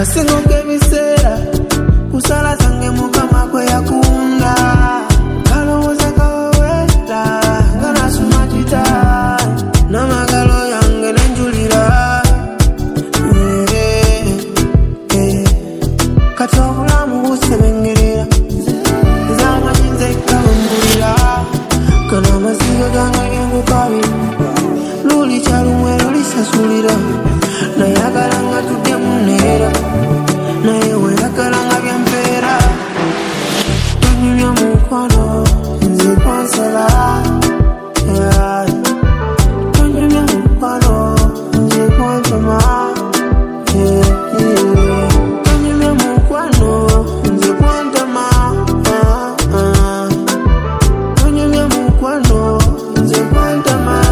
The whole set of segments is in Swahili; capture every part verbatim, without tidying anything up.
Kasingo kebisera kusala sange mukama kwe yakunda kalowoza kaweta ngana sumatita namagalo yange nenjulira katobulamu busebengerera zama jinze kambulira kana masiga ganga yengukabi luli charumwe luli sasulira na yagalanga tudde munera na yewe yagalanga byampera tunyumya mukwano nze kwansala tunyumya mukwano nze kwansama tunyumya mukwano nze kwantama tunyumya mukwano nze kwantama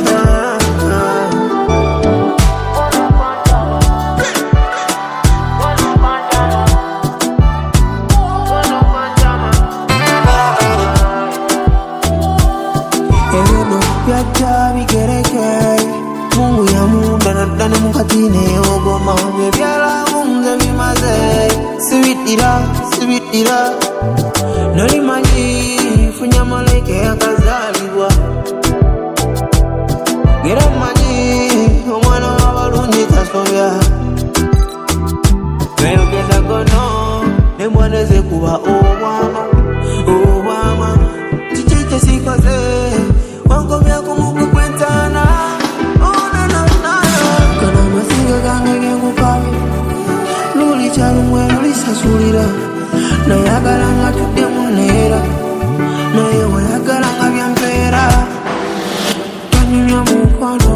Yajabi gereke Mungu ya muda na dana mukatine ogoma Ngebyala munze bimaze Sibitira, sibitira Noli manji funya maleke ya kazaliwa Gira manji omwana wabalunji tasobya Meyo genda gono Nemwaneze kuba obwama Obwama Chichiche sikoze Wangomya kumuku kwentana Ona na nayo Kana masiga gange gengukabi Luli charumwe luli sasulira Na yagalanga tudde munera Na yewe yagalanga byampera Tunyumya mukwano